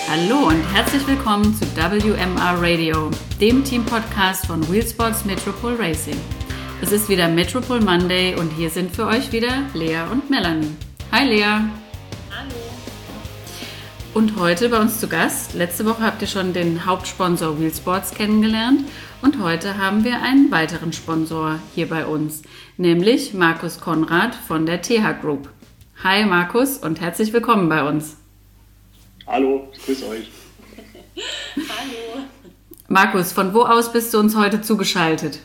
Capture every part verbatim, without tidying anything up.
Hallo und herzlich willkommen zu W M R Radio, dem Team-Podcast von Wheelsports Metropol Racing. Es ist wieder Metropol Monday und hier sind für euch wieder Lea und Melanie. Hi Lea. Hallo. Und heute bei uns zu Gast. Letzte Woche habt ihr schon den Hauptsponsor Wheelsports kennengelernt und heute haben wir einen weiteren Sponsor hier bei uns, nämlich Markus Konrad von der T H Group. Hi Markus und herzlich willkommen bei uns. Hallo, ich grüße euch. Hallo. Markus, von wo aus bist du uns heute zugeschaltet?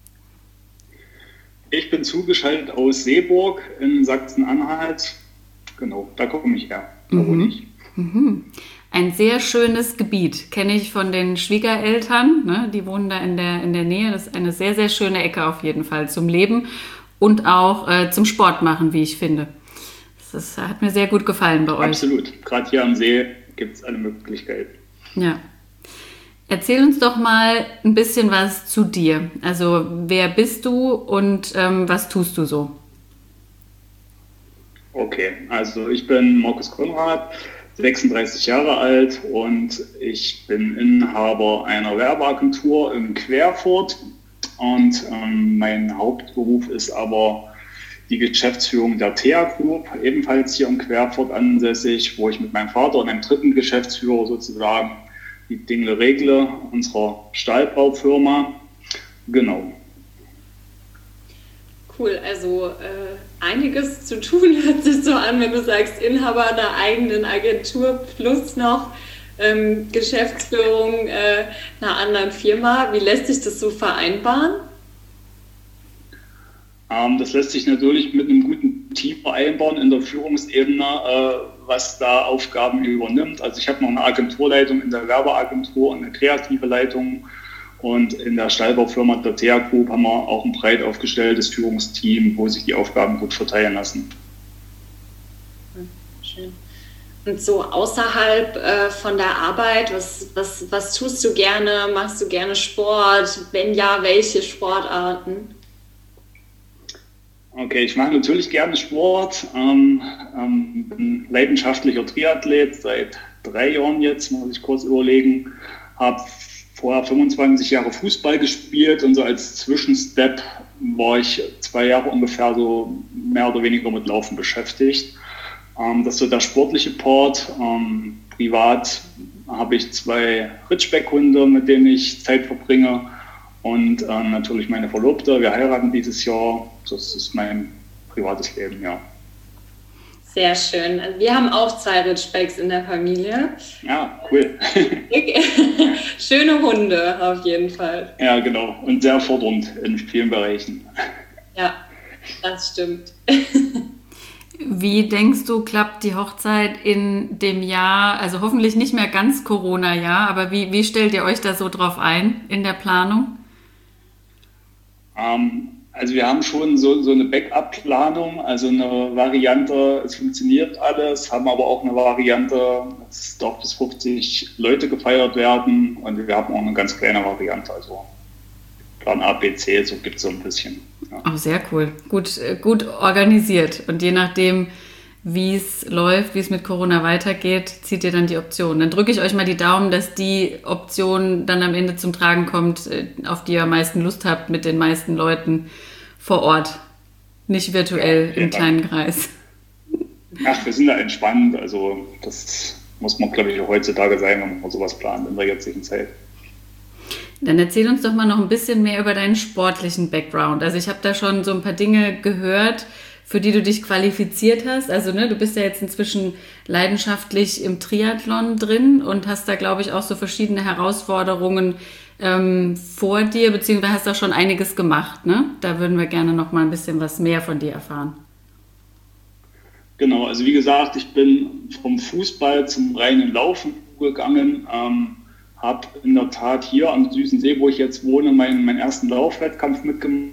Ich bin zugeschaltet aus Seeburg in Sachsen-Anhalt. Genau, da komme ich her. Da Mhm. wohne ich. Mhm. Ein sehr schönes Gebiet, kenne ich von den Schwiegereltern, ne? Die wohnen da in der, in der Nähe. Das ist eine sehr, sehr schöne Ecke auf jeden Fall zum Leben und auch äh, zum Sport machen, wie ich finde. Das hat mir sehr gut gefallen bei euch. Absolut. Gerade hier am See gibt es alle Möglichkeiten. Ja. Erzähl uns doch mal ein bisschen was zu dir. Also wer bist du und ähm, was tust du so? Okay, also ich bin Markus Konrad, sechsunddreißig Jahre alt und ich bin Inhaber einer Werbeagentur in Querfurt und ähm, mein Hauptberuf ist aber die Geschäftsführung der T H Group, ebenfalls hier in Querfurt ansässig, wo ich mit meinem Vater und einem dritten Geschäftsführer sozusagen die Dinge regle, unserer Stahlbaufirma. Genau. Cool, also äh, einiges zu tun hört sich so an, wenn du sagst, Inhaber einer eigenen Agentur plus noch ähm, Geschäftsführung äh, einer anderen Firma. Wie lässt sich das so vereinbaren? Ähm, das lässt sich natürlich mit einem guten Team vereinbaren in der Führungsebene, äh, was da Aufgaben übernimmt. Also ich habe noch eine Agenturleitung in der Werbeagentur und eine kreative Leitung. Und in der Stahlbaufirma der T H Group haben wir auch ein breit aufgestelltes Führungsteam, wo sich die Aufgaben gut verteilen lassen. Schön. Und so außerhalb äh, von der Arbeit, was, was, was tust du gerne? Machst du gerne Sport? Wenn ja, welche Sportarten? Okay, ich mache natürlich gerne Sport, ähm, ähm, bin leidenschaftlicher Triathlet, seit drei Jahren jetzt, muss ich kurz überlegen, habe vorher fünfundzwanzig Jahre Fußball gespielt und so als Zwischenstep war ich zwei Jahre ungefähr so mehr oder weniger mit Laufen beschäftigt. Ähm, das ist so der sportliche Part. Ähm, privat habe ich zwei Ridgeback-Hunde, mit denen ich Zeit verbringe. Und äh, natürlich meine Verlobte, wir heiraten dieses Jahr. Das ist mein privates Leben, ja. Sehr schön. Wir haben auch zwei Ridgebacks in der Familie. Ja, cool. Schöne Hunde auf jeden Fall. Ja, genau. Und sehr fordernd in vielen Bereichen. Ja, das stimmt. Wie denkst du, klappt die Hochzeit in dem Jahr, also hoffentlich nicht mehr ganz Corona-Jahr, aber wie, wie stellt ihr euch da so drauf ein in der Planung? Ähm, also wir haben schon so, so eine Backup-Planung, also eine Variante, es funktioniert alles, haben aber auch eine Variante, es darf bis fünfzig Leute gefeiert werden und wir haben auch eine ganz kleine Variante, also Plan A, B, C, so gibt es so ein bisschen. Ja. Oh, sehr cool. Gut, äh, gut organisiert. Und je nachdem, wie es läuft, wie es mit Corona weitergeht, zieht ihr dann die Option. Dann drücke ich euch mal die Daumen, dass die Option dann am Ende zum Tragen kommt, äh, auf die ihr am meisten Lust habt, mit den meisten Leuten vor Ort. Nicht virtuell im kleinen Kreis. Ach, wir sind da entspannt. Also das muss man, glaube ich, heutzutage sein, wenn man sowas plant in der jetzigen Zeit. Dann erzähl uns doch mal noch ein bisschen mehr über deinen sportlichen Background. Also ich habe da schon so ein paar Dinge gehört, für die du dich qualifiziert hast. Also ne, du bist ja jetzt inzwischen leidenschaftlich im Triathlon drin und hast da, glaube ich, auch so verschiedene Herausforderungen ähm, vor dir, beziehungsweise hast da schon einiges gemacht. Ne? Da würden wir gerne noch mal ein bisschen was mehr von dir erfahren. Genau, also wie gesagt, ich bin vom Fußball zum reinen Laufen gegangen. Ähm, habe in der Tat hier am Süßen See, wo ich jetzt wohne, meinen, meinen ersten Laufwettkampf mitgemacht.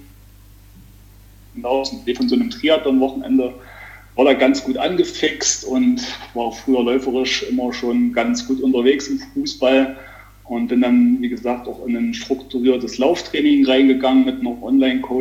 Von so einem Triathlon-Wochenende war da ganz gut angefixt und war früher läuferisch immer schon ganz gut unterwegs im Fußball und bin dann, wie gesagt, auch in ein strukturiertes Lauftraining reingegangen mit noch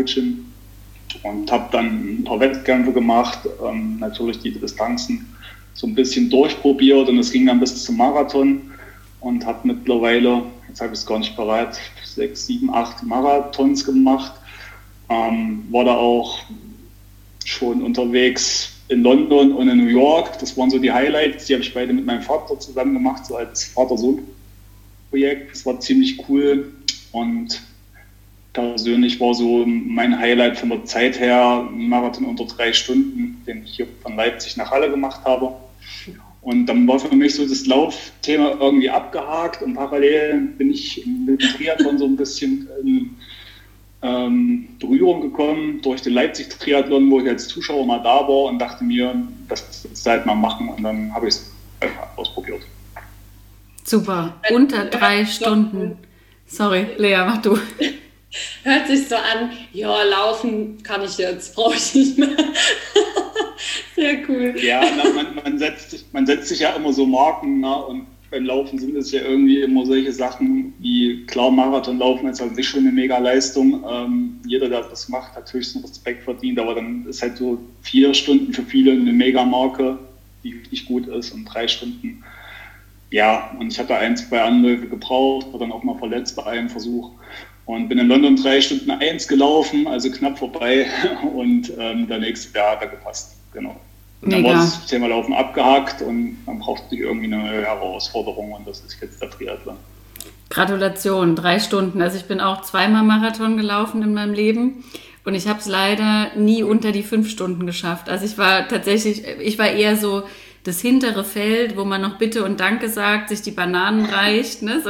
Online-Coaching und habe dann ein paar Wettkämpfe gemacht, ähm, natürlich die Distanzen so ein bisschen durchprobiert und es ging dann bis zum Marathon und habe mittlerweile, jetzt habe ich es gar nicht bereit, sechs, sieben, acht Marathons gemacht. Ähm, war da auch schon unterwegs in London und in New York. Das waren so die Highlights, die habe ich beide mit meinem Vater zusammen gemacht, so als Vater-Sohn-Projekt. Das war ziemlich cool und persönlich war so mein Highlight von der Zeit her ein Marathon unter drei Stunden, den ich hier von Leipzig nach Halle gemacht habe. Und dann war für mich so das Laufthema irgendwie abgehakt und parallel bin ich mit dem Triathlon so ein bisschen in ähm, Berührung gekommen durch den Leipzig-Triathlon, wo ich als Zuschauer mal da war und dachte mir, das ist halt mal machen und dann habe ich es ausprobiert. Super, unter drei Stunden. Sorry, Lea, mach du. Hört sich so an, ja, laufen kann ich jetzt, brauche ich nicht mehr. Sehr cool. Ja, na, man, man, setzt sich, man setzt sich ja immer so Marken, na, und beim Laufen sind es ja irgendwie immer solche Sachen, wie klar, Marathonlaufen ist halt nicht schon eine Mega-Leistung. Ähm, jeder, der das macht, hat höchsten Respekt verdient, aber dann ist halt so vier Stunden für viele eine Mega-Marke, die richtig gut ist und drei Stunden. Ja, und ich hatte ein, zwei Anläufe gebraucht, war dann auch mal verletzt bei einem Versuch. Und bin in London drei Stunden eins gelaufen, also knapp vorbei. Und ähm, der nächste Jahr hat er gepasst. Genau. Und dann war das Thema Laufen abgehakt und dann brauchte ich irgendwie eine neue Herausforderung und das ist jetzt der Triathlon. Gratulation, drei Stunden. Also ich bin auch zweimal Marathon gelaufen in meinem Leben und ich habe es leider nie unter die fünf Stunden geschafft. Also ich war tatsächlich, ich war eher so das hintere Feld, wo man noch Bitte und Danke sagt, sich die Bananen reicht. Ne? So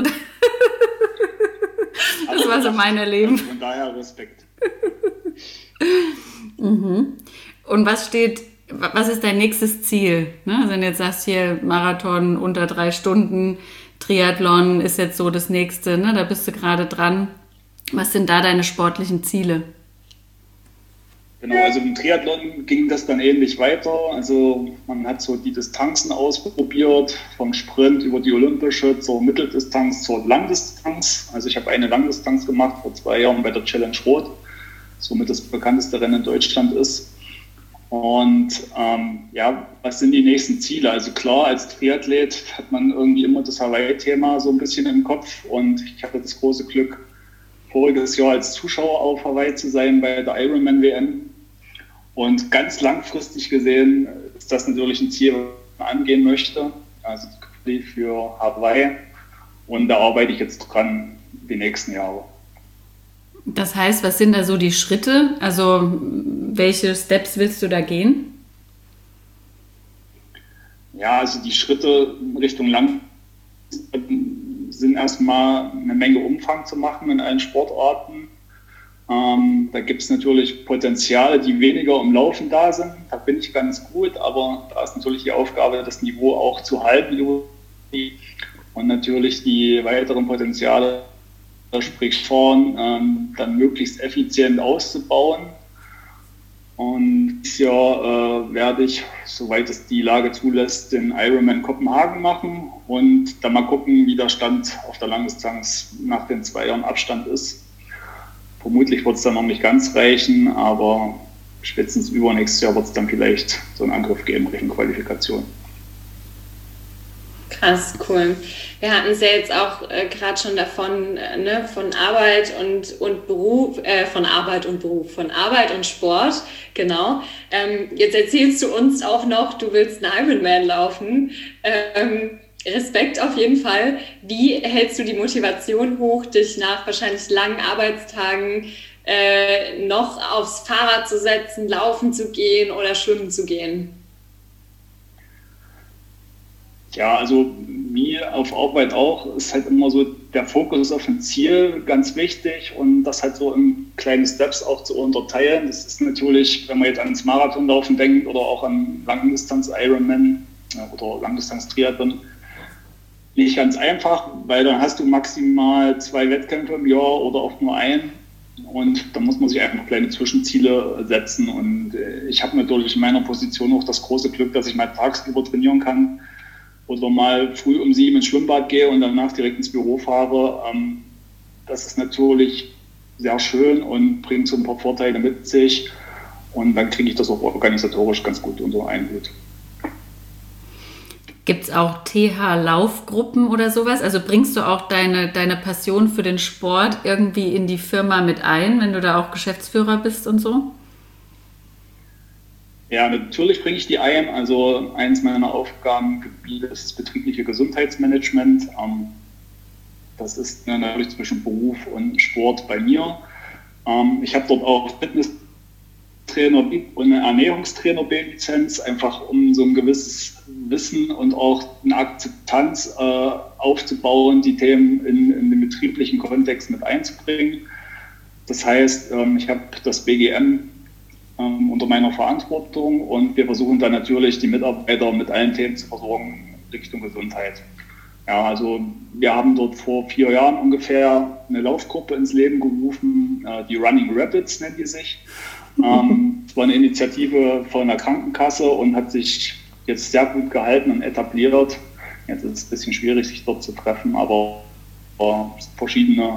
das war so mein Erleben. Von daher Respekt. Mhm. Und was steht, was ist dein nächstes Ziel? Ne? Also wenn du jetzt sagst, hier Marathon unter drei Stunden, Triathlon ist jetzt so das nächste, ne? Da bist du gerade dran. Was sind da deine sportlichen Ziele? Genau, also im Triathlon ging das dann ähnlich weiter. Also man hat so die Distanzen ausprobiert, vom Sprint über die olympische zur Mitteldistanz zur Langdistanz. Also ich habe eine Langdistanz gemacht vor zwei Jahren bei der Challenge Rot, somit das bekannteste Rennen in Deutschland ist. Und ähm, ja, was sind die nächsten Ziele? Also klar, als Triathlet hat man irgendwie immer das Hawaii-Thema so ein bisschen im Kopf und ich hatte das große Glück, voriges Jahr als Zuschauer auf Hawaii zu sein bei der Ironman W M. Und ganz langfristig gesehen ist das natürlich ein Ziel, was man angehen möchte, also die Quali für Hawaii. Und da arbeite ich jetzt dran die nächsten Jahre. Das heißt, was sind da so die Schritte? Also welche Steps willst du da gehen? Ja, also die Schritte in Richtung Lang sind erstmal eine Menge Umfang zu machen in allen Sportarten. Ähm, da gibt es natürlich Potenziale, die weniger im Laufen da sind. Da bin ich ganz gut, aber da ist natürlich die Aufgabe, das Niveau auch zu halten. Und natürlich die weiteren Potenziale, sprich vorn, ähm, dann möglichst effizient auszubauen. Und dieses Jahr äh, werde ich, soweit es die Lage zulässt, den Ironman Kopenhagen machen und dann mal gucken, wie der Stand auf der Langdistanz nach den zwei Jahren Abstand ist. Vermutlich wird es dann noch nicht ganz reichen, aber spätestens übernächstes Jahr wird es dann vielleicht so einen Angriff geben Richtung Qualifikation. Krass, cool. Wir hatten es ja jetzt auch äh, gerade schon davon, äh, ne, von Arbeit und, und Beruf, äh, von Arbeit und Beruf, von Arbeit und Sport, genau. Ähm, jetzt erzählst du uns auch noch, du willst einen Ironman laufen. Ähm, Respekt auf jeden Fall. Wie hältst du die Motivation hoch, dich nach wahrscheinlich langen Arbeitstagen äh, noch aufs Fahrrad zu setzen, laufen zu gehen oder schwimmen zu gehen? Ja, also mir auf Arbeit auch ist halt immer so der Fokus auf ein Ziel ganz wichtig und das halt so in kleine Steps auch zu unterteilen. Das ist natürlich, wenn man jetzt ans Marathonlaufen denkt oder auch an Langdistanz-Ironman oder Langdistanz-Triathlon, nicht ganz einfach, weil dann hast du maximal zwei Wettkämpfe im Jahr oder auch nur einen und da muss man sich einfach kleine Zwischenziele setzen und ich habe natürlich in meiner Position auch das große Glück, dass ich mal tagsüber trainieren kann oder mal früh um sieben ins Schwimmbad gehe und danach direkt ins Büro fahre. Das ist natürlich sehr schön und bringt so ein paar Vorteile mit sich und dann kriege ich das auch organisatorisch ganz gut unter einen Hut. Gibt es auch T H-Laufgruppen oder sowas? Also bringst du auch deine, deine Passion für den Sport irgendwie in die Firma mit ein, wenn du da auch Geschäftsführer bist und so? Ja, natürlich bringe ich die ein. Also eins meiner Aufgabengebiete ist das betriebliche Gesundheitsmanagement. Das ist natürlich zwischen Beruf und Sport bei mir. Ich habe dort auch Fitnesstrainer und eine Ernährungstrainer B-Lizenz, einfach um so ein gewisses Wissen und auch eine Akzeptanz äh, aufzubauen, die Themen in, in den betrieblichen Kontext mit einzubringen. Das heißt, ähm, ich habe das B G M ähm, unter meiner Verantwortung und wir versuchen dann natürlich die Mitarbeiter mit allen Themen zu versorgen Richtung Gesundheit. Ja, also wir haben dort vor vier Jahren ungefähr eine Laufgruppe ins Leben gerufen, äh, die Running Rapids nennt die sich. Ähm, es war eine Initiative von der Krankenkasse und hat sich jetzt sehr gut gehalten und etabliert. Jetzt ist es ein bisschen schwierig, sich dort zu treffen, aber äh, verschiedene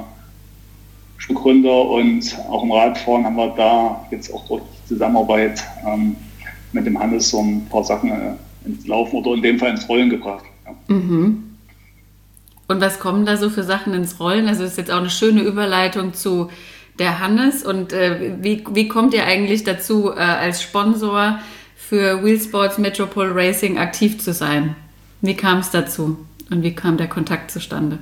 Gründer und auch im Radfahren haben wir da jetzt auch durch die Zusammenarbeit ähm, mit dem Hannes so ein paar Sachen äh, ins Laufen oder in dem Fall ins Rollen gebracht. Ja. Mhm. Und was kommen da so für Sachen ins Rollen? Also das ist jetzt auch eine schöne Überleitung zu der Hannes. Und äh, wie, wie kommt ihr eigentlich dazu, äh, als Sponsor für Wheelsports Metropol Racing aktiv zu sein? Wie kam es dazu und wie kam der Kontakt zustande?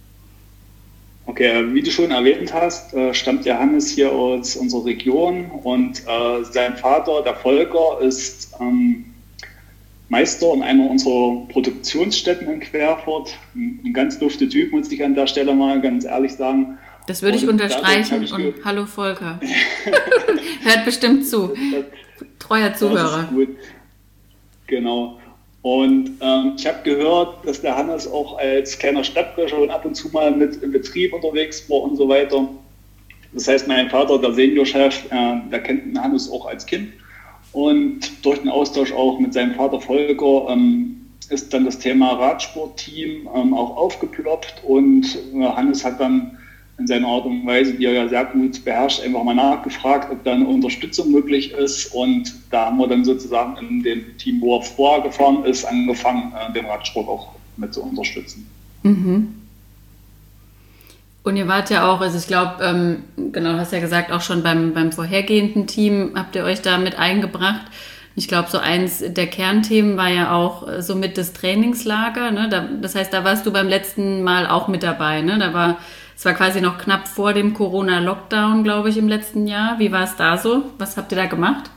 Okay, wie du schon erwähnt hast, äh, stammt der Hannes hier aus unserer Region und äh, sein Vater, der Volker, ist ähm, Meister in einer unserer Produktionsstätten in Querfurt. Ein, ein ganz dufter Typ, muss ich an der Stelle mal ganz ehrlich sagen. Das würde ich und unterstreichen ich und hallo Volker. Hört bestimmt zu. Treuer Zuhörer. Das ist gut. Genau. Und ähm, ich habe gehört, dass der Hannes auch als kleiner Stadtbürger schon ab und zu mal mit im Betrieb unterwegs war und so weiter. Das heißt, mein Vater, der Seniorchef, äh, der kennt den Hannes auch als Kind. Und durch den Austausch auch mit seinem Vater Volker ähm, ist dann das Thema Radsportteam ähm, auch aufgeploppt. Und äh, Hannes hat dann in seiner Art und Weise, die er ja sehr gut beherrscht, einfach mal nachgefragt, ob da eine Unterstützung möglich ist. Und da haben wir dann sozusagen in dem Team, wo er vorher gefahren ist, angefangen, den Radsport auch mit zu unterstützen. Mhm. Und ihr wart ja auch, also ich glaube, ähm, genau, du hast ja gesagt, auch schon beim, beim vorhergehenden Team habt ihr euch da mit eingebracht. Ich glaube, so eins der Kernthemen war ja auch so mit das Trainingslager. Ne? Da, das heißt, da warst du beim letzten Mal auch mit dabei. Ne? Da war Es war quasi noch knapp vor dem Corona-Lockdown, glaube ich, im letzten Jahr. Wie war es da so? Was habt ihr da gemacht?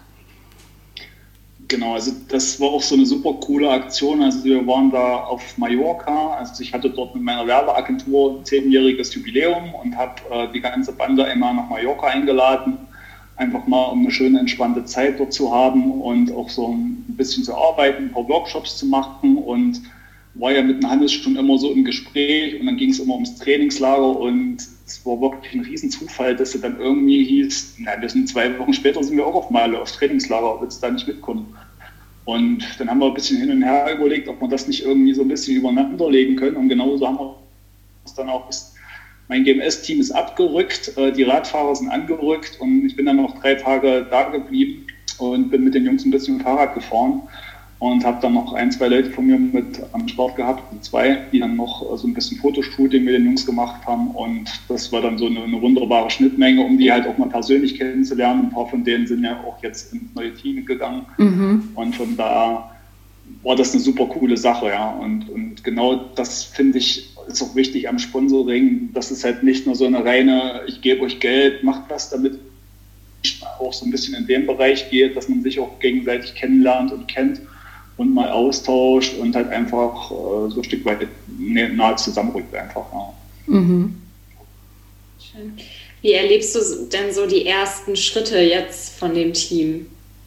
Genau, also das war auch so eine super coole Aktion. Also wir waren da auf Mallorca. Also ich hatte dort mit meiner Werbeagentur ein zehnjähriges Jubiläum und habe äh, die ganze Bande einmal nach Mallorca eingeladen. Einfach mal, um eine schöne, entspannte Zeit dort zu haben und auch so ein bisschen zu arbeiten, ein paar Workshops zu machen und war ja mit dem Hannes schon immer so im Gespräch und dann ging es immer ums Trainingslager und es war wirklich ein Riesenzufall, dass es dann irgendwie hieß, na, wir sind zwei Wochen später sind wir auch auf Malle, aufs Trainingslager, ob jetzt da nicht mitkommen. Und dann haben wir ein bisschen hin und her überlegt, ob wir das nicht irgendwie so ein bisschen übereinander legen können und genauso haben wir es dann auch, mein G M S-Team ist abgerückt, die Radfahrer sind angerückt und ich bin dann noch drei Tage da geblieben und bin mit den Jungs ein bisschen Fahrrad gefahren. Und habe dann noch ein, zwei Leute von mir mit am Start gehabt, zwei, die dann noch so ein bisschen Fotoshooting mit den Jungs gemacht haben. Und das war dann so eine, eine wunderbare Schnittmenge, um die halt auch mal persönlich kennenzulernen. Ein paar von denen sind ja auch jetzt ins neue Team gegangen. Mhm. Und von da war das eine super coole Sache. Ja. Und, und genau das finde ich ist auch wichtig am Sponsoring, dass es halt nicht nur so eine reine, ich gebe euch Geld, macht was damit, auch so ein bisschen in dem Bereich geht, dass man sich auch gegenseitig kennenlernt und kennt. Und mal austauscht und halt einfach äh, so ein Stück weit nahe zusammenrückt einfach. Ja. Mhm. Schön. Wie erlebst du denn so die ersten Schritte jetzt von dem Team?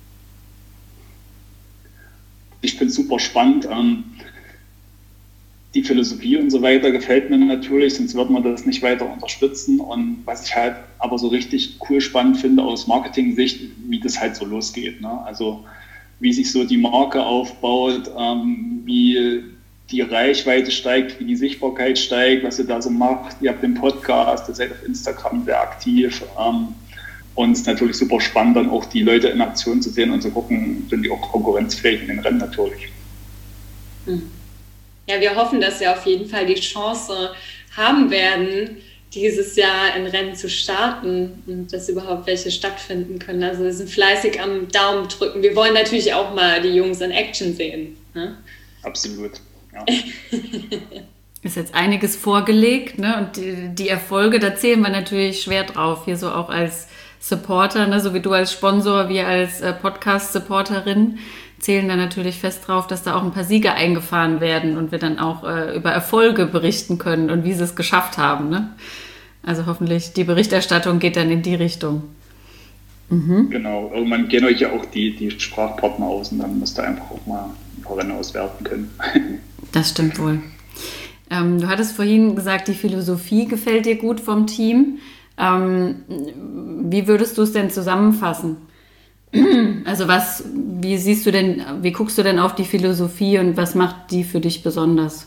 Ich finde es super spannend. Ähm, die Philosophie und so weiter gefällt mir natürlich, sonst wird man das nicht weiter unterstützen. Und was ich halt aber so richtig cool spannend finde aus Marketing-Sicht, wie das halt so losgeht. Ne? Also wie sich so die Marke aufbaut, ähm, wie die Reichweite steigt, wie die Sichtbarkeit steigt, was ihr da so macht. Ihr habt den Podcast, ihr seid auf Instagram sehr aktiv. Ähm, und es ist natürlich super spannend, dann auch die Leute in Aktion zu sehen und zu gucken, sind die auch konkurrenzfähig in den Rennen natürlich. ja, wir hoffen, dass wir auf jeden Fall die Chance haben werden, dieses Jahr ein Rennen zu starten und dass überhaupt welche stattfinden können. Also wir sind fleißig am Daumen drücken. Wir wollen natürlich auch mal die Jungs in Action sehen. Ne? Absolut, ja. Ist jetzt einiges vorgelegt, ne? Und die, die Erfolge, da zählen wir natürlich schwer drauf, hier so auch als Supporter, ne? So wie du als Sponsor, wir als äh, Podcast-Supporterin zählen da natürlich fest drauf, dass da auch ein paar Siege eingefahren werden und wir dann auch äh, über Erfolge berichten können und wie sie es geschafft haben, ne? Also hoffentlich, die Berichterstattung geht dann in die Richtung. Mhm. Genau, irgendwann gehen euch ja auch die, die Sprachpartner aus und dann müsst ihr einfach auch mal ein paar Rennen auswerten können. Das stimmt wohl. Ähm, du hattest vorhin gesagt, die Philosophie gefällt dir gut vom Team. Ähm, wie würdest du es denn zusammenfassen? Also was, wie siehst du denn, wie guckst du denn auf die Philosophie und was macht die für dich besonders?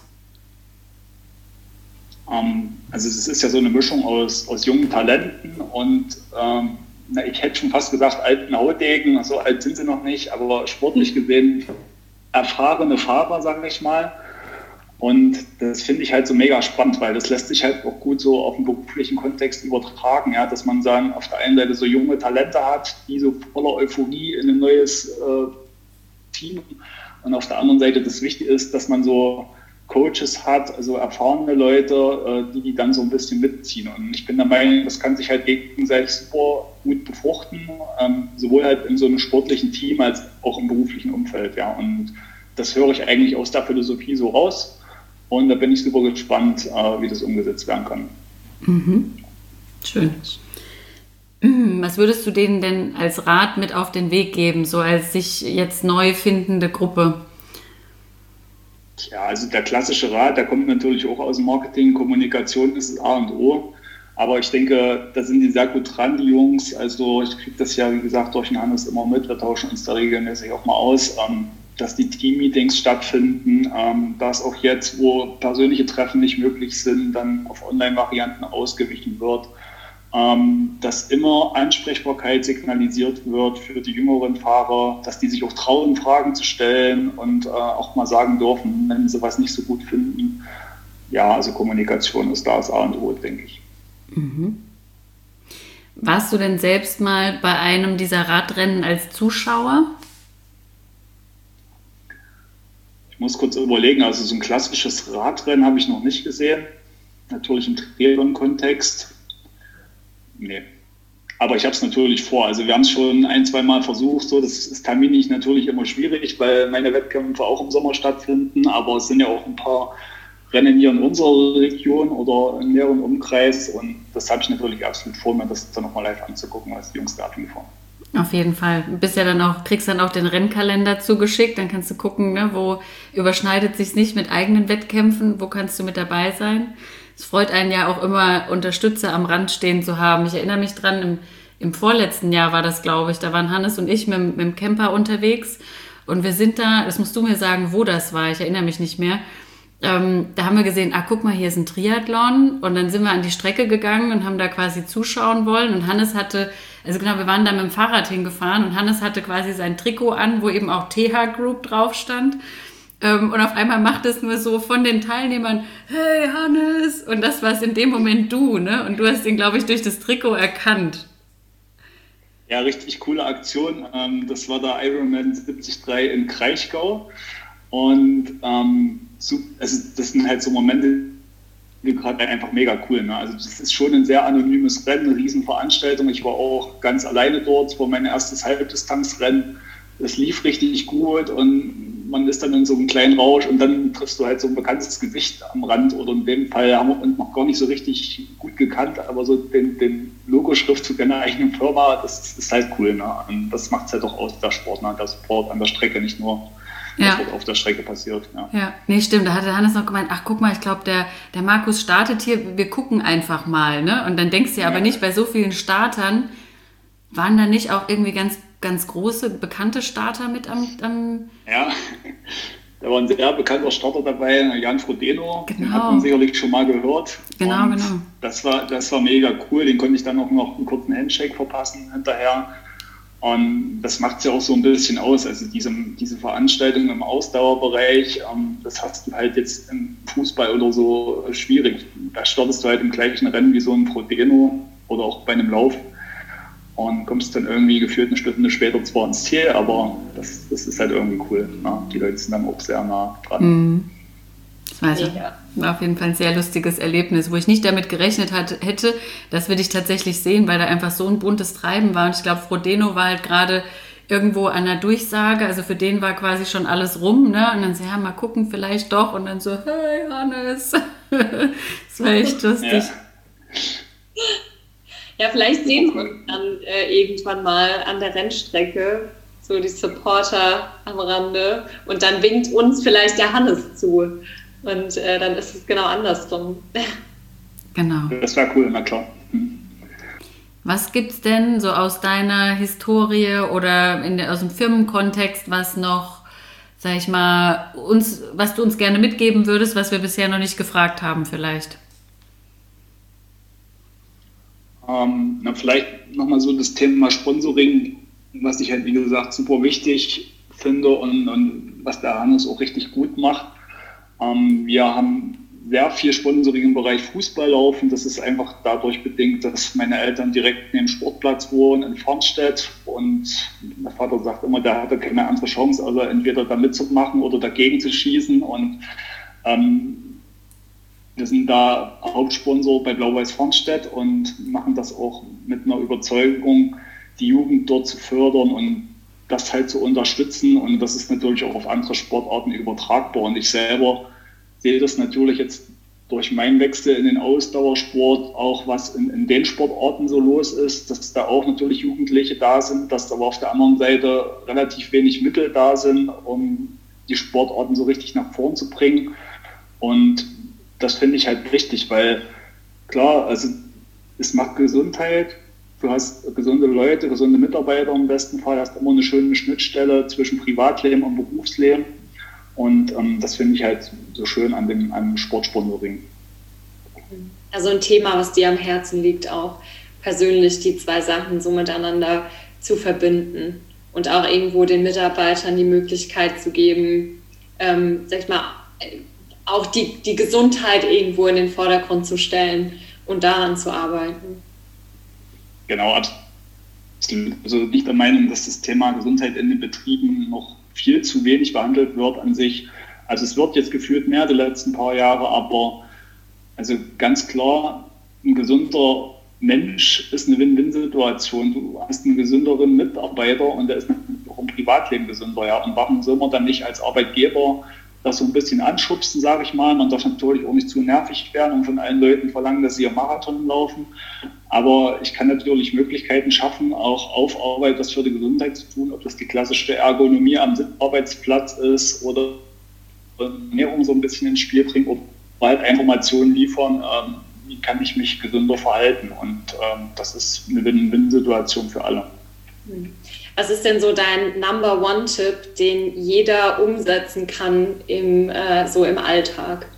Ähm, also es ist ja so eine Mischung aus, aus jungen Talenten und ähm, na, ich hätte schon fast gesagt alten Haudegen, so alt sind sie noch nicht, aber sportlich gesehen erfahrene Fahrer, sage ich mal. Und das finde ich halt so mega spannend, weil das lässt sich halt auch gut so auf den beruflichen Kontext übertragen, ja, dass man sagen, auf der einen Seite so junge Talente hat, die so voller Euphorie in ein neues äh, Team und auf der anderen Seite das Wichtige ist, dass man so Coaches hat, also erfahrene Leute, äh, die die dann so ein bisschen mitziehen. Und ich bin der Meinung, das kann sich halt gegenseitig super gut befruchten, ähm, sowohl halt in so einem sportlichen Team als auch im beruflichen Umfeld, ja. Und das höre ich eigentlich aus der Philosophie so raus. Und da bin ich super gespannt, wie das umgesetzt werden kann. Mhm. Schön. Was würdest du denen denn als Rat mit auf den Weg geben, so als sich jetzt neu findende Gruppe? Ja, also der klassische Rat, der kommt natürlich auch aus dem Marketing, Kommunikation ist das A und O. Aber ich denke, da sind die sehr gut dran, die Jungs. Also ich kriege das ja, wie gesagt, durch den Hannes immer mit. Wir tauschen uns da regelmäßig auch mal aus. Dass die Team-Meetings stattfinden, ähm, dass auch jetzt, wo persönliche Treffen nicht möglich sind, dann auf Online-Varianten ausgewichen wird, ähm, dass immer Ansprechbarkeit signalisiert wird für die jüngeren Fahrer, dass die sich auch trauen, Fragen zu stellen und äh, auch mal sagen dürfen, wenn sie was nicht so gut finden. Ja, also Kommunikation ist da das A und O, denke ich. Mhm. Warst du denn selbst mal bei einem dieser Radrennen als Zuschauer? Ich muss kurz überlegen, also so ein klassisches Radrennen habe ich noch nicht gesehen. Natürlich im Triathlon-Kontext. Nee. Aber ich habe es natürlich vor. Also wir haben es schon ein, zwei Mal versucht. So, das ist terminlich natürlich immer schwierig, weil meine Wettkämpfe auch im Sommer stattfinden. Aber es sind ja auch ein paar Rennen hier in unserer Region oder im näheren Umkreis. Und das habe ich natürlich absolut vor, mir das dann nochmal live anzugucken, als die Jungs da abgefahren. Auf jeden Fall. Bist ja dann auch, kriegst dann auch den Rennkalender zugeschickt, dann kannst du gucken, ne, wo überschneidet sich's nicht mit eigenen Wettkämpfen, wo kannst du mit dabei sein. Es freut einen ja auch immer, Unterstützer am Rand stehen zu haben. Ich erinnere mich dran, im, im vorletzten Jahr war das, glaube ich, da waren Hannes und ich mit, mit dem Camper unterwegs und wir sind da, das musst du mir sagen, wo das war, ich erinnere mich nicht mehr. Ähm, da haben wir gesehen, ah, guck mal, hier ist ein Triathlon und dann sind wir an die Strecke gegangen und haben da quasi zuschauen wollen und Hannes hatte, also genau, wir waren da mit dem Fahrrad hingefahren und Hannes hatte quasi sein Trikot an, wo eben auch T H Group drauf stand ähm, und auf einmal macht es nur so von den Teilnehmern, hey Hannes, und das war's in dem Moment du, ne, und du hast ihn, glaube ich, durch das Trikot erkannt. Ja, richtig coole Aktion, ähm, das war der Ironman siebzig Komma drei in Kraichgau. Und ähm, so, also das sind halt so Momente, die gerade einfach mega cool. Ne? Also das ist schon ein sehr anonymes Rennen, eine Riesenveranstaltung. Ich war auch ganz alleine dort, es war mein erstes Halbdistanzrennen. Es lief richtig gut und man ist dann in so einem kleinen Rausch und dann triffst du halt so ein bekanntes Gesicht am Rand. Oder in dem Fall haben wir uns noch gar nicht so richtig gut gekannt, aber so den, den Logoschriftzug einer eigenen Firma, das ist halt cool. Ne? Und das macht es halt auch aus, der Sport, ne? Der Sport an der Strecke, nicht nur ja. was auf der Strecke passiert. Ja, ja. Nee, stimmt. Da hatte Hannes noch gemeint, ach guck mal, ich glaube, der, der Markus startet hier, wir gucken einfach mal. Ne? Und dann denkst du ja aber nicht, bei so vielen Startern, waren da nicht auch irgendwie ganz, ganz große, bekannte Starter mit am... am ja, da war ein sehr bekannter Starter dabei, Jan Frodeno, genau. Den hat man sicherlich schon mal gehört. Genau, und genau. Das war, das war mega cool, den konnte ich dann auch noch einen kurzen Handshake verpassen hinterher. Und das macht es ja auch so ein bisschen aus, also diese, diese Veranstaltung im Ausdauerbereich, ähm, Ähm, das hast du halt jetzt im Fußball oder so schwierig. Da startest du halt im gleichen Rennen wie so ein Frodeno oder auch bei einem Lauf und kommst dann irgendwie gefühlt eine Stunde später zwar ins Ziel, aber das, das ist halt irgendwie cool. Ne? Die Leute sind dann auch sehr nah dran. Mhm. Das weiß ich. War auf jeden Fall ein sehr lustiges Erlebnis, wo ich nicht damit gerechnet hatte, hätte, dass wir dich tatsächlich sehen, weil da einfach so ein buntes Treiben war. Und ich glaube, Frodeno war halt gerade irgendwo an der Durchsage, also für den war quasi schon alles rum, ne? Und dann so, ja, mal gucken, vielleicht doch. Und dann so, hey, Hannes. Das war echt lustig. Ja, ja, vielleicht sehen wir uns dann äh, irgendwann mal an der Rennstrecke, so die Supporter am Rande. Und dann winkt uns vielleicht der Hannes zu. Und äh, dann ist es genau andersrum. Genau. Das wäre cool, na klar. Hm. Was gibt's denn so aus deiner Historie oder in der, aus dem Firmenkontext, was noch, sag ich mal, uns, was du uns gerne mitgeben würdest, was wir bisher noch nicht gefragt haben vielleicht? Ähm, na, vielleicht nochmal so das Thema Sponsoring, was ich halt, wie gesagt, super wichtig finde und, und was der Hannes auch richtig gut macht. Ähm, wir haben sehr viel Sponsoring im Bereich Fußball laufen. Das ist einfach dadurch bedingt, dass meine Eltern direkt neben dem Sportplatz wohnen in Farnstedt. Und mein Vater sagt immer, der hatte keine andere Chance, also entweder da mitzumachen oder dagegen zu schießen. Und ähm, wir sind da Hauptsponsor bei Blau-Weiß Farnstedt und machen das auch mit einer Überzeugung, die Jugend dort zu fördern und das halt zu unterstützen. Und das ist natürlich auch auf andere Sportarten übertragbar. Und ich selber sehe das natürlich jetzt durch meinen Wechsel in den Ausdauersport auch, was in, in den Sportarten so los ist, dass da auch natürlich Jugendliche da sind, dass aber auf der anderen Seite relativ wenig Mittel da sind, um die Sportarten so richtig nach vorn zu bringen. Und das finde ich halt richtig, weil klar, also es macht Gesundheit, du hast gesunde Leute, gesunde Mitarbeiter im besten Fall, hast immer eine schöne Schnittstelle zwischen Privatleben und Berufsleben. Und ähm, das finde ich halt so schön an dem, an dem Sportsponsoring. Also ein Thema, was dir am Herzen liegt, auch persönlich die zwei Sachen so miteinander zu verbinden und auch irgendwo den Mitarbeitern die Möglichkeit zu geben, ähm, sag ich mal, auch die, die Gesundheit irgendwo in den Vordergrund zu stellen und daran zu arbeiten. Genau, absolut. Also nicht der Meinung, dass das Thema Gesundheit in den Betrieben noch viel zu wenig behandelt wird an sich. Also es wird jetzt gefühlt mehr die letzten paar Jahre, aber also ganz klar, ein gesunder Mensch ist eine Win-Win-Situation. Du hast einen gesünderen Mitarbeiter und der ist auch im Privatleben gesünder. Ja. Und warum soll man dann nicht als Arbeitgeber das so ein bisschen anschubsen, sage ich mal. Man darf natürlich auch nicht zu nervig werden und von allen Leuten verlangen, dass sie ihr Marathon laufen. Aber ich kann natürlich Möglichkeiten schaffen, auch auf Arbeit was für die Gesundheit zu tun, ob das die klassische Ergonomie am Arbeitsplatz ist oder Ernährung so ein bisschen ins Spiel bringen oder halt Informationen liefern, ähm, wie kann ich mich gesünder verhalten. Und ähm, das ist eine Win-Win-Situation für alle. Was ist denn so dein Number-One-Tipp, den jeder umsetzen kann im, äh, so im Alltag?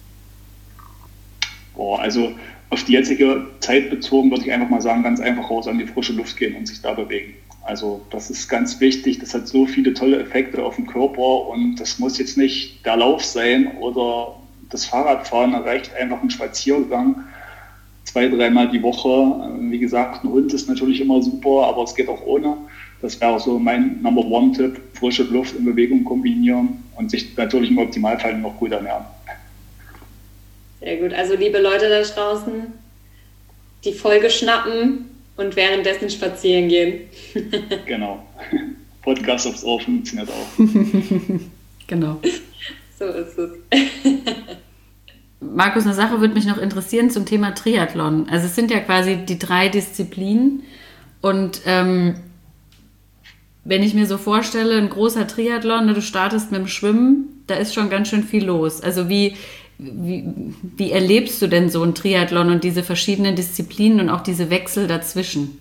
Boah, also auf die jetzige Zeit bezogen würde ich einfach mal sagen, ganz einfach raus an die frische Luft gehen und sich da bewegen. Also das ist ganz wichtig, das hat so viele tolle Effekte auf den Körper und das muss jetzt nicht der Lauf sein oder das Fahrradfahren, da reicht einfach ein Spaziergang zwei, dreimal die Woche. Wie gesagt, ein Hund ist natürlich immer super, aber es geht auch ohne. Das wäre so mein Number-One-Tipp, frische Luft in Bewegung kombinieren und sich natürlich im Optimalfall noch gut ernähren. Sehr gut, also liebe Leute da draußen, die Folge schnappen und währenddessen spazieren gehen. Genau, Podcast aufs Ohr funktioniert auch. Genau. So ist es. Markus, eine Sache würde mich noch interessieren zum Thema Triathlon. Also es sind ja quasi die drei Disziplinen und ähm, wenn ich mir so vorstelle, ein großer Triathlon, du startest mit dem Schwimmen, da ist schon ganz schön viel los. Also wie, wie, wie erlebst du denn so einen Triathlon und diese verschiedenen Disziplinen und auch diese Wechsel dazwischen?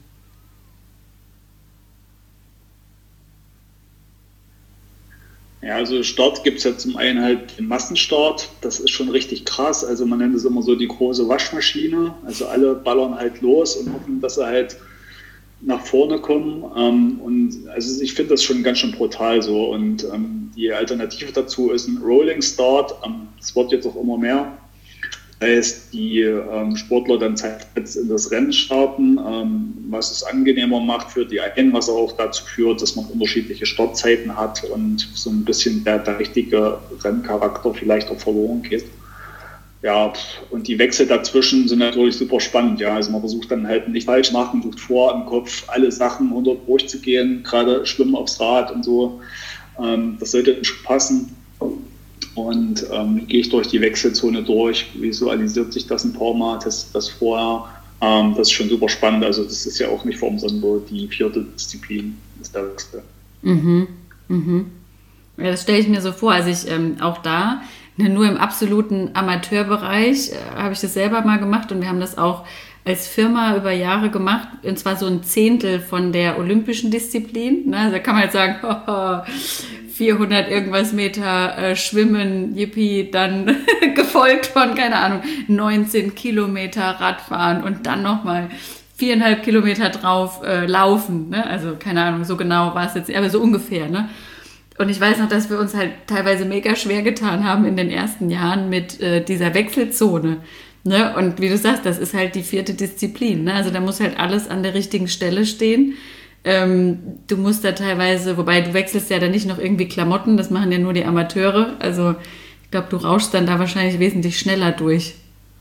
Ja, also Start gibt es ja zum einen halt den Massenstart, das ist schon richtig krass, also man nennt es immer so die große Waschmaschine, also alle ballern halt los und hoffen, dass sie halt nach vorne kommen. Ähm, und also ich finde das schon ganz schön brutal so. Und ähm, die Alternative dazu ist ein Rolling Start. Ähm, das wird jetzt auch immer mehr. Das heißt, die ähm, Sportler dann zeitlich in das Rennen starten, ähm, was es angenehmer macht für die einen, was auch dazu führt, dass man unterschiedliche Startzeiten hat und so ein bisschen der, der richtige Renncharakter vielleicht auch verloren geht. Ja, und die Wechsel dazwischen sind natürlich super spannend. Ja, also man versucht dann halt nicht falsch machen, versucht vor im Kopf alle Sachen hundert durchzugehen, gerade Schwimmen aufs Rad und so. Ähm, das sollte nicht passen. Und ähm, gehe ich durch die Wechselzone durch, visualisiert sich das ein paar Mal, das, das vorher. Ähm, das ist schon super spannend. Also das ist ja auch nicht vom Sonder die vierte Disziplin, ist der Wechsel. Mhm. Mhm. Ja, das stelle ich mir so vor. Also ich ähm, auch da, ne, nur im absoluten Amateurbereich äh, habe ich das selber mal gemacht und wir haben das auch als Firma über Jahre gemacht, und zwar so ein Zehntel von der olympischen Disziplin. Ne? Also da kann man jetzt sagen, oh, vierhundert irgendwas Meter äh, Schwimmen, yippie, dann gefolgt von, keine Ahnung, neunzehn Kilometer Radfahren und dann nochmal viereinhalb Kilometer drauf äh, laufen. Ne? Also keine Ahnung, so genau war es jetzt, aber so ungefähr. Ne? Und ich weiß noch, dass wir uns halt teilweise mega schwer getan haben in den ersten Jahren mit äh, dieser Wechselzone. Ne? Und wie du sagst, das ist halt die vierte Disziplin. Ne? Also da muss halt alles an der richtigen Stelle stehen. Ähm, du musst da teilweise, wobei du wechselst ja dann nicht noch irgendwie Klamotten, das machen ja nur die Amateure. Also ich glaube, du rauschst dann da wahrscheinlich wesentlich schneller durch.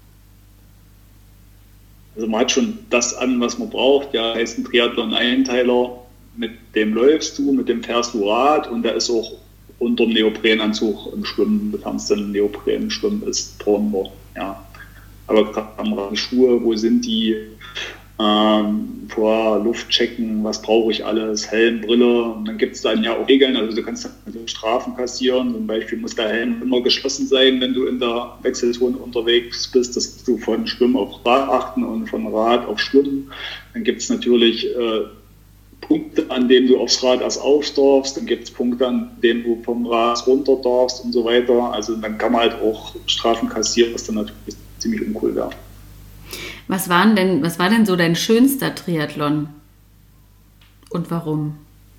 Also man hat schon das an, was man braucht. Ja, heißt ein Triathlon-Einteiler, mit dem läufst du, mit dem fährst du Rad und der ist auch unter dem Neoprenanzug im Schwimmen, du kannst dann Neopren schwimmen, ist drunter, ja. Aber gerade am Rad, Schuhe, wo sind die? Ähm, vor Luft checken, was brauche ich alles, Helm, Brille. Und dann gibt es dann ja auch Regeln, also du kannst dann Strafen kassieren. Zum Beispiel muss der Helm immer geschlossen sein, wenn du in der Wechselzone unterwegs bist. Das musst du von Schwimmen auf Rad achten und von Rad auf Schwimmen. Dann gibt es natürlich äh, Punkte, an denen du aufs Rad erst auf darfst. Dann gibt es Punkte, an denen du vom Rad runter darfst und so weiter. Also dann kann man halt auch Strafen kassieren, was dann natürlich ziemlich uncool wäre. Was waren denn, was war denn so dein schönster Triathlon? Und warum?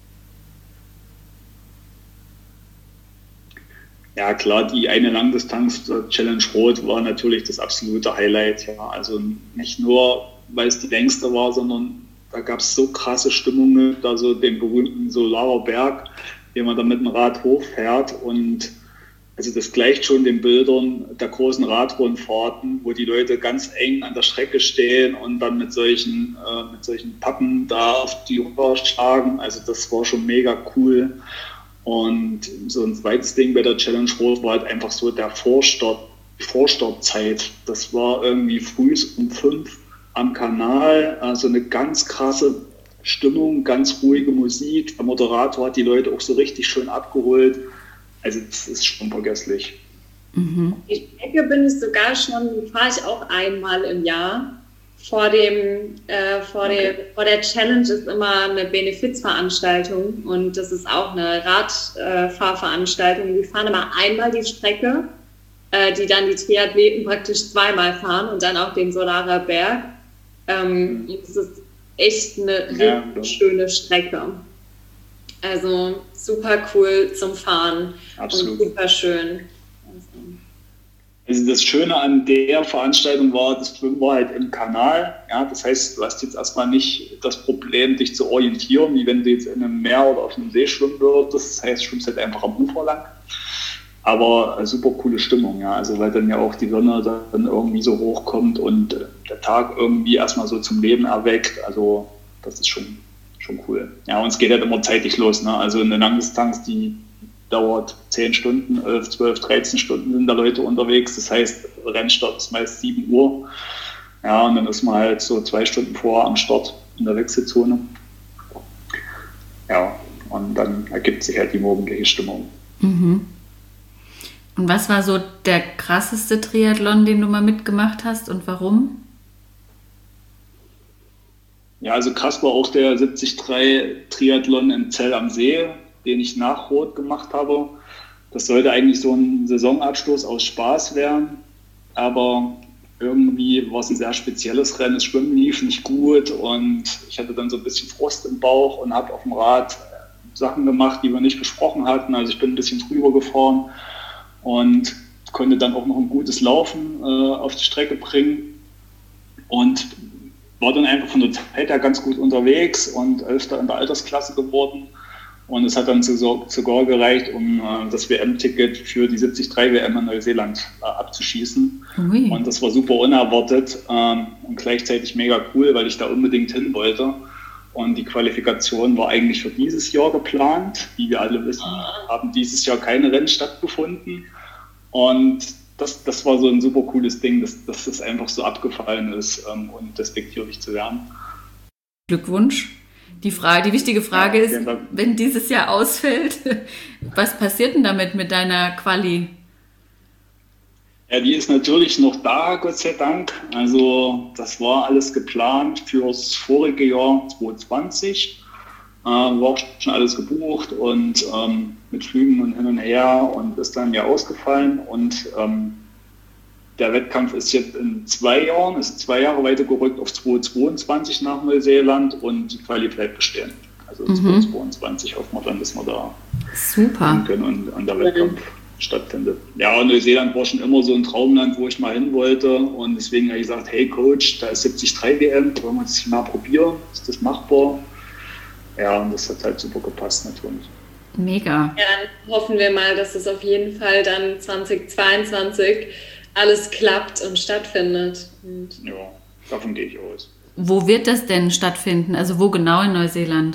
Ja klar, die eine Langdistanz Challenge Rot war natürlich das absolute Highlight. Ja. Also nicht nur, weil es die längste war, sondern da gab es so krasse Stimmungen, also den berühmten Solarer Berg, den man dann mit dem Rad hochfährt, und also das gleicht schon den Bildern der großen Radrundfahrten, wo die Leute ganz eng an der Strecke stehen und dann mit solchen, äh, mit solchen Pappen da auf die Rüber schlagen. Also das war schon mega cool. Und so ein zweites Ding bei der Challenge Rot war halt einfach so der Vorstart, Vorstartzeit. Das war irgendwie früh um fünf am Kanal, also eine ganz krasse Stimmung, ganz ruhige Musik. Der Moderator hat die Leute auch so richtig schön abgeholt. Also das ist schon vergesslich. Mhm. Die Strecke bin ich sogar schon, fahre ich auch einmal im Jahr. Vor, dem, äh, vor, okay. der, vor der Challenge ist immer eine Benefizveranstaltung und das ist auch eine Radfahrveranstaltung. Äh, Wir fahren immer einmal die Strecke, äh, die dann die Triathleten praktisch zweimal fahren und dann auch den Solarer Berg. Ähm, mhm. Das ist echt eine ja, richtig schöne Strecke. Also super cool zum Fahren. Absolut. Und super schön. Also das Schöne an der Veranstaltung war, das Schwimmen war halt im Kanal. Ja, das heißt, du hast jetzt erstmal nicht das Problem, dich zu orientieren, wie wenn du jetzt in einem Meer oder auf einem See schwimmen würdest. Das heißt, du schwimmst halt einfach am Ufer lang. Aber äh, super coole Stimmung, ja. Also weil dann ja auch die Sonne dann irgendwie so hochkommt und äh, der Tag irgendwie erstmal so zum Leben erweckt. Also das ist schon schon cool. Ja, und es geht halt immer zeitig los. Ne? Also eine Langdistanz, die dauert zehn Stunden, elf, zwölf, dreizehn Stunden sind da Leute unterwegs. Das heißt, Rennstart ist meist sieben Uhr. Ja, und dann ist man halt so zwei Stunden vorher am Start in der Wechselzone. Ja, und dann ergibt sich halt die morgendliche Stimmung. Mhm. Und was war so der krasseste Triathlon, den du mal mitgemacht hast und warum? Ja, also krass war auch der siebzig drei Triathlon in Zell am See, den ich nach Rot gemacht habe. Das sollte eigentlich so ein Saisonabschluss aus Spaß werden, aber irgendwie war es ein sehr spezielles Rennen, das Schwimmen lief nicht gut und ich hatte dann so ein bisschen Frust im Bauch und habe auf dem Rad Sachen gemacht, die wir nicht besprochen hatten. Also ich bin ein bisschen drüber gefahren und konnte dann auch noch ein gutes Laufen äh, auf die Strecke bringen und war dann einfach von der Zeit her ganz gut unterwegs und Elfter in der Altersklasse geworden. Und es hat dann sogar gereicht, um äh, das W M-Ticket für die siebzig drei W M in Neuseeland äh, abzuschießen. Ui. Und das war super unerwartet ähm, und gleichzeitig mega cool, weil ich da unbedingt hin wollte. Und die Qualifikation war eigentlich für dieses Jahr geplant. Wie wir alle wissen, haben dieses Jahr keine Rennen stattgefunden. Und das, das war so ein super cooles Ding, dass, dass das einfach so abgefallen ist ähm, und despektierlich zu werden. Glückwunsch. Die Frage, die wichtige Frage ja, ist, wenn dieses Jahr ausfällt, was passiert denn damit mit deiner Quali? Ja, die ist natürlich noch da, Gott sei Dank. Also das war alles geplant fürs vorige Jahr zwanzig zwanzig. Äh, war schon alles gebucht und ähm, mit Flügen und hin und her und ist dann ja ausgefallen. Und ähm, der Wettkampf ist jetzt in zwei Jahren, ist zwei Jahre weiter gerückt auf zwanzig zweiundzwanzig nach Neuseeland und die Quali bleibt bestehen. Also mhm. zwanzig zweiundzwanzig hoffen wir dann, dass wir da Super. können und, und der Wettkampf stattfindet. Ja, Neuseeland war schon immer so ein Traumland, wo ich mal hin wollte und deswegen habe ich gesagt, hey Coach, da ist siebzig drei W M, wollen wir das mal probieren? Ist das machbar? Ja, und das hat halt super gepasst natürlich. Mega. Ja, dann hoffen wir mal, dass es auf jeden Fall dann zwanzig zweiundzwanzig alles klappt und stattfindet. Und ja, davon gehe ich aus. Wo wird das denn stattfinden? Also wo genau in Neuseeland?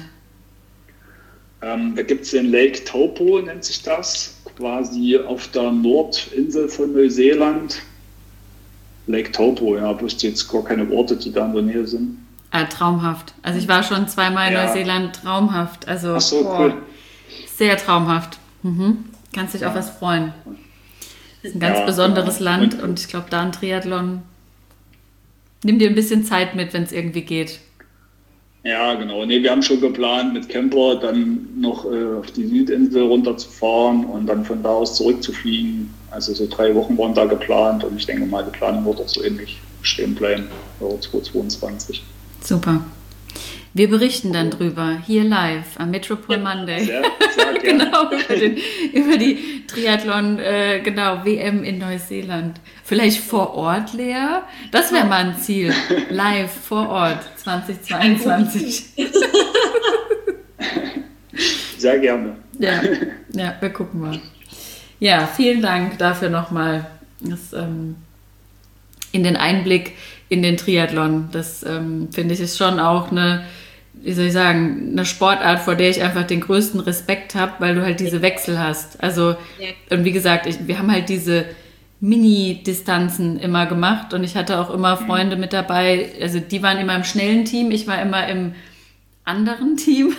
Ähm, da gibt es den Lake Taupo, nennt sich das, quasi auf der Nordinsel von Neuseeland. Lake Taupo, ja, wüsste jetzt gar keine Orte, die da in der Nähe sind. Ah, traumhaft. Also ich war schon zweimal in ja. Neuseeland, traumhaft. Also Ach so, cool. Sehr traumhaft. Mhm. Kannst dich ja. auf was freuen. Das ist ein ganz ja, besonderes ja. Land und, und ich glaube, da ein Triathlon. Nimm dir ein bisschen Zeit mit, wenn es irgendwie geht. Ja, genau. Nee, wir haben schon geplant, mit Camper dann noch äh, auf die Südinsel runterzufahren und dann von da aus zurückzufliegen. Also so drei Wochen waren da geplant und ich denke mal, die Planung wird auch so ähnlich stehen bleiben, zwanzig zweiundzwanzig. Super. Wir berichten dann drüber, hier live am Metropol Monday. Sehr, sehr gerne. Genau, über, den, über die Triathlon, äh, genau, W M in Neuseeland. Vielleicht vor Ort, Lea? Das wäre mal ein Ziel. Live, vor Ort, zwanzig zweiundzwanzig. Sehr gerne. Ja, ja, wir gucken mal. Ja, vielen Dank dafür nochmal. Das, ähm, in den Einblick in den Triathlon. Das ähm, finde ich ist schon auch eine, wie soll ich sagen, eine Sportart, vor der ich einfach den größten Respekt habe, weil du halt diese Wechsel hast. Also, ja. Und wie gesagt, ich, wir haben halt diese Mini-Distanzen immer gemacht und ich hatte auch immer Freunde mit dabei, also die waren immer im schnellen Team, ich war immer im anderen Team.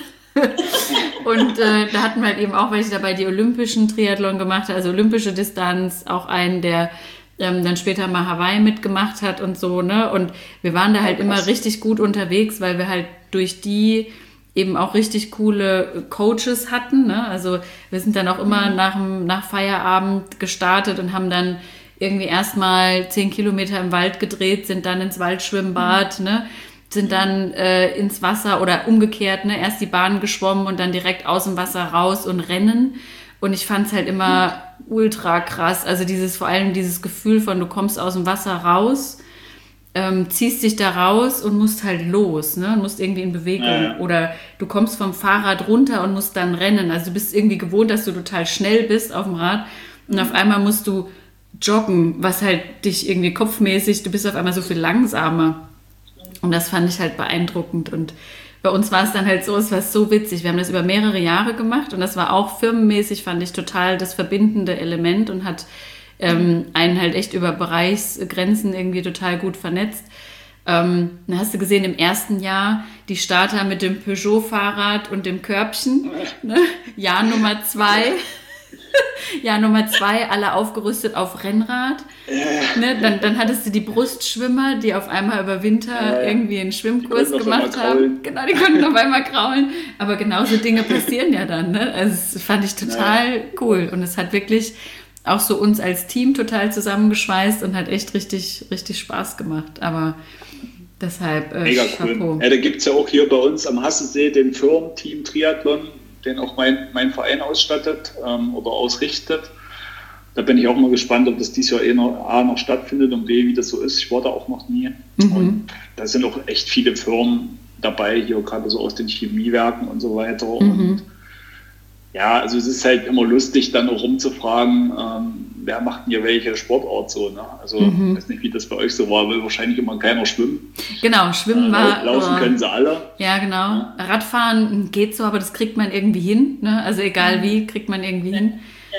Und äh, da hatten wir halt eben auch welche dabei, die olympischen Triathlon gemacht haben, also olympische Distanz, auch einen, der ähm, dann später mal Hawaii mitgemacht hat und so, ne? Und wir waren da halt immer richtig gut unterwegs, weil wir halt durch die eben auch richtig coole Coaches hatten, ne? Also wir sind dann auch immer nach, dem, nach Feierabend gestartet und haben dann irgendwie erstmal zehn Kilometer im Wald gedreht, sind dann ins Waldschwimmbad, ne? Sind dann äh, ins Wasser oder umgekehrt, ne? Erst die Bahn geschwommen und dann direkt aus dem Wasser raus und rennen. Und ich fand es halt immer ultra krass. Also dieses, vor allem dieses Gefühl von, du kommst aus dem Wasser raus, ähm, ziehst dich da raus und musst halt los, ne? Und musst irgendwie in Bewegung. Ja, ja. Oder du kommst vom Fahrrad runter und musst dann rennen. Also du bist irgendwie gewohnt, dass du total schnell bist auf dem Rad. Und auf einmal musst du joggen, was halt dich irgendwie kopfmäßig, du bist auf einmal so viel langsamer. Und das fand ich halt beeindruckend. Und bei uns war es dann halt so, es war so witzig. Wir haben das über mehrere Jahre gemacht und das war auch firmenmäßig, fand ich, total das verbindende Element und hat ähm, einen halt echt über Bereichsgrenzen irgendwie total gut vernetzt. Ähm, dann hast du gesehen, im ersten Jahr die Starter mit dem Peugeot-Fahrrad und dem Körbchen. Ne? Jahr Nummer zwei. Ja, Nummer zwei, alle aufgerüstet auf Rennrad. Ja. Ne, dann, dann hattest du die Brustschwimmer, die auf einmal über Winter ja, ja. irgendwie einen Schwimmkurs gemacht haben. Genau, die konnten auf einmal kraulen. Aber genauso Dinge passieren ja dann. Ne? Also das fand ich total ja. cool. Und es hat wirklich auch so uns als Team total zusammengeschweißt und hat echt richtig, richtig Spaß gemacht. Aber deshalb äh, mega Chapeau. Cool. Ja, da gibt es ja auch hier bei uns am Hassensee den Firmenteam Triathlon, den auch mein, mein Verein ausstattet ähm, oder ausrichtet. Da bin ich auch mal gespannt, ob das dieses Jahr eh noch, A, noch stattfindet und B, wie das so ist. Ich war da auch noch nie. Mhm. Und da sind auch echt viele Firmen dabei, hier gerade so aus den Chemiewerken und so weiter. Mhm. Und ja, also es ist halt immer lustig, dann auch rumzufragen, ähm, wer macht denn hier welche Sportart so. Ne? Also mhm. ich weiß nicht, wie das bei euch so war, will wahrscheinlich immer keiner schwimmen. Genau, schwimmen äh, war... Laufen oh. können sie alle. Ja, genau. Ja. Radfahren geht so, aber das kriegt man irgendwie hin. Ne? Also egal wie, kriegt man irgendwie hin.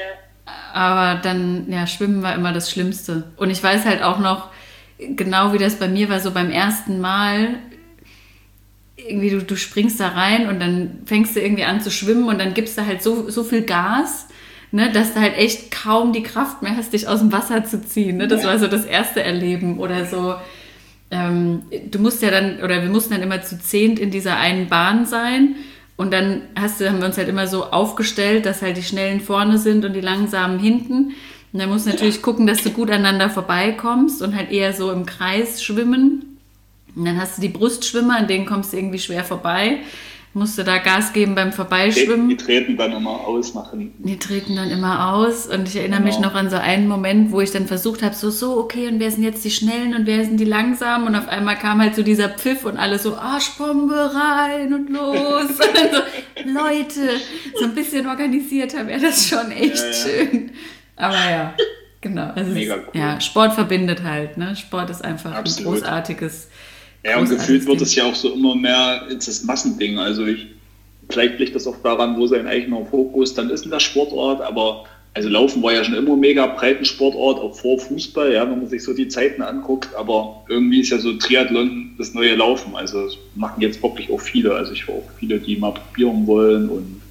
Aber dann, ja, Schwimmen war immer das Schlimmste. Und ich weiß halt auch noch, genau wie das bei mir war, so beim ersten Mal, irgendwie du, du springst da rein und dann fängst du irgendwie an zu schwimmen und dann gibst du halt so, so viel Gas, ne, dass du halt echt kaum die Kraft mehr hast, dich aus dem Wasser zu ziehen. Ne? Das war so das erste Erleben oder so. Ähm, du musst ja dann, oder wir mussten dann immer zu zehnt in dieser einen Bahn sein. Und dann hast du, haben wir uns halt immer so aufgestellt, dass halt die Schnellen vorne sind und die Langsamen hinten. Und dann musst du natürlich gucken, dass du gut aneinander vorbeikommst und halt eher so im Kreis schwimmen. Und dann hast du die Brustschwimmer, an denen kommst du irgendwie schwer vorbei. Musst du da Gas geben beim Vorbeischwimmen. Die treten dann immer aus nach hinten. Die treten dann immer aus. Und ich erinnere genau. mich noch an so einen Moment, wo ich dann versucht habe, so, so, okay, und wer sind jetzt die Schnellen und wer sind die Langsamen? Und auf einmal kam halt so dieser Pfiff und alle so, Arschbombe rein und los. Und dann so, Leute, so ein bisschen organisierter wäre das schon echt ja, ja. schön. Aber ja, genau. Also Mega cool. Ja, Sport verbindet halt. Ne? Sport ist einfach Absolut. ein großartiges... Ja, und gefühlt wird es ja auch so immer mehr ins Massending. Also ich, vielleicht liegt das auch daran, wo sein eigener Fokus dann ist in der Sportart, aber also Laufen war ja schon immer mega breiten Sportart, auch vor Fußball, ja, wenn man sich so die Zeiten anguckt, aber irgendwie ist ja so Triathlon das neue Laufen. Also das machen jetzt wirklich auch viele. Also ich höre auch viele, die mal probieren wollen und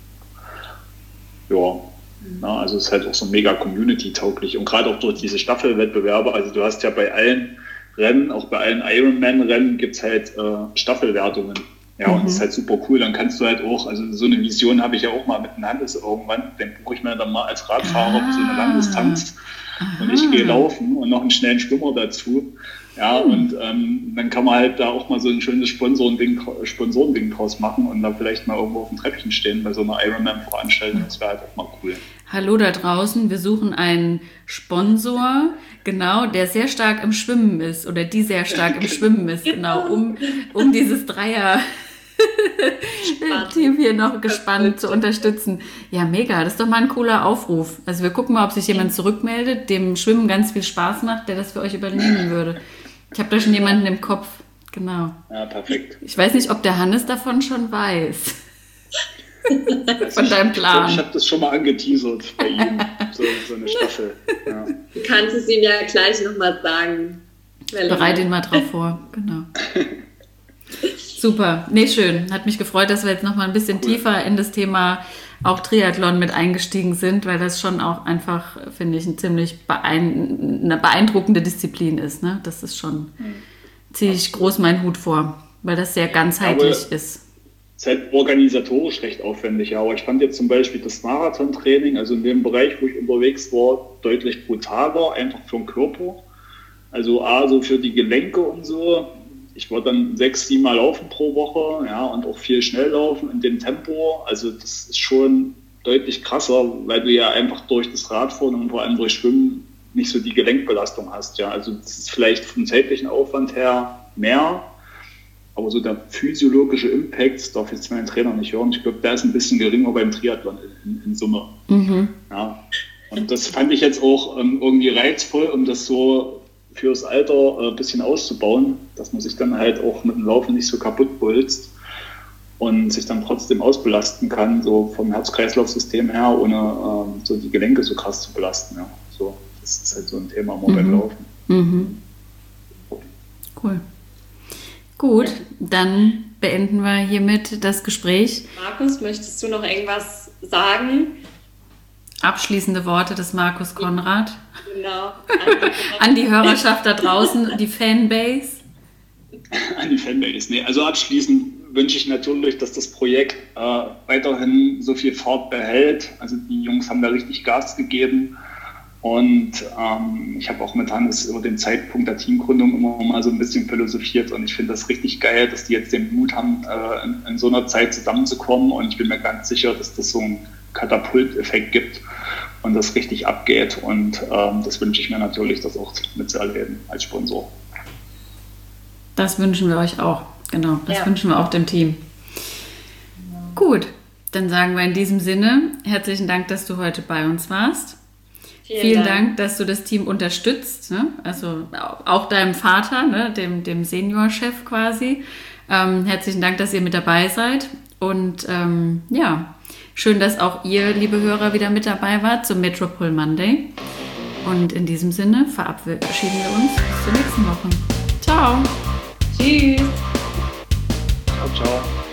ja, na, also es ist halt auch so mega Community-tauglich und gerade auch durch diese Staffelwettbewerbe, also du hast ja bei allen Rennen, auch bei allen Ironman-Rennen gibt es halt äh, Staffelwertungen. Ja, mhm. und das ist halt super cool. Dann kannst du halt auch, also so eine Vision habe ich ja auch mal mit dem Hannes irgendwann, den buche ich mir dann mal als Radfahrer ah. für so eine Langdistanz Aha. und ich gehe laufen und noch einen schnellen Schwimmer dazu. Ja, mhm. und ähm, dann kann man halt da auch mal so ein schönes Sponsorending, Sponsorending draus machen und da vielleicht mal irgendwo auf dem Treppchen stehen bei so einer Ironman-Veranstaltung. Das wäre halt auch mal cool. Hallo da draußen, wir suchen einen Sponsor, genau, der sehr stark im Schwimmen ist oder die sehr stark im Schwimmen ist, genau, um, um dieses Dreier-Team hier noch gespannt zu unterstützen. Ja, mega, das ist doch mal ein cooler Aufruf. Also wir gucken mal, ob sich jemand zurückmeldet, dem Schwimmen ganz viel Spaß macht, der das für euch übernehmen würde. Ich habe da schon jemanden im Kopf, genau. Ja, perfekt. Ich weiß nicht, ob der Hannes davon schon weiß. Von deinem Plan. Ich habe das schon mal angeteasert bei ihm, so, so eine Staffel. Ja. Du kannst es ihm ja gleich nochmal sagen. Bereite ihn mal drauf vor, genau. Super, nee, schön. Hat mich gefreut, dass wir jetzt nochmal ein bisschen cool. tiefer in das Thema auch Triathlon mit eingestiegen sind, weil das schon auch einfach, finde ich, ein ziemlich beein- eine beeindruckende Disziplin ist. Ne? Das ist schon, mhm. ziehe ich groß meinen Hut vor, weil das sehr ganzheitlich Aber ist. Es ist halt organisatorisch recht aufwendig, ja. Aber ich fand jetzt zum Beispiel das Marathontraining, also in dem Bereich, wo ich unterwegs war, deutlich brutaler, einfach für den Körper. Also A, so für die Gelenke und so. Ich war dann sechs, sieben Mal laufen pro Woche, ja, und auch viel schnell laufen in dem Tempo. Also das ist schon deutlich krasser, weil du ja einfach durch das Radfahren und vor allem durch Schwimmen nicht so die Gelenkbelastung hast, ja. Also das ist vielleicht vom zeitlichen Aufwand her mehr. Aber so der physiologische Impact, das darf jetzt mein Trainer nicht hören, ich glaube, der ist ein bisschen geringer beim Triathlon in, in Summe. Mhm. Ja. Und das fand ich jetzt auch ähm, irgendwie reizvoll, um das so fürs Alter ein äh, bisschen auszubauen, dass man sich dann halt auch mit dem Laufen nicht so kaputt bolzt und sich dann trotzdem ausbelasten kann, so vom Herz-Kreislauf-System her, ohne ähm, so die Gelenke so krass zu belasten. Ja. So, das ist halt so ein Thema immer mhm. beim Laufen. Mhm. Cool. Gut, dann beenden wir hiermit das Gespräch. Markus, möchtest du noch irgendwas sagen? Abschließende Worte des Markus Konrad. Genau. An die Hörerschaft da draußen, die Fanbase. An die Fanbase, nee. Also abschließend wünsche ich natürlich, dass das Projekt äh, weiterhin so viel Fahrt behält. Also die Jungs haben da richtig Gas gegeben. Und ähm, ich habe auch mit Hannes über den Zeitpunkt der Teamgründung immer mal so ein bisschen philosophiert und ich finde das richtig geil, dass die jetzt den Mut haben, äh, in, in so einer Zeit zusammenzukommen und ich bin mir ganz sicher, dass das so einen Katapulteffekt gibt und das richtig abgeht und ähm, das wünsche ich mir natürlich, das auch mitzuerleben als Sponsor. Das wünschen wir euch auch, genau, das ja. wünschen wir auch dem Team. Gut, dann sagen wir in diesem Sinne herzlichen Dank, dass du heute bei uns warst. Vielen, Vielen Dank. Dank, dass du das Team unterstützt, ne? Also auch deinem Vater, ne? dem, dem Seniorchef quasi. Ähm, herzlichen Dank, dass ihr mit dabei seid. Und ähm, ja, schön, dass auch ihr, liebe Hörer, wieder mit dabei wart zum Metropol Monday. Und in diesem Sinne verabschieden wir uns bis zur nächsten Woche. Ciao. Tschüss. Ciao, ciao.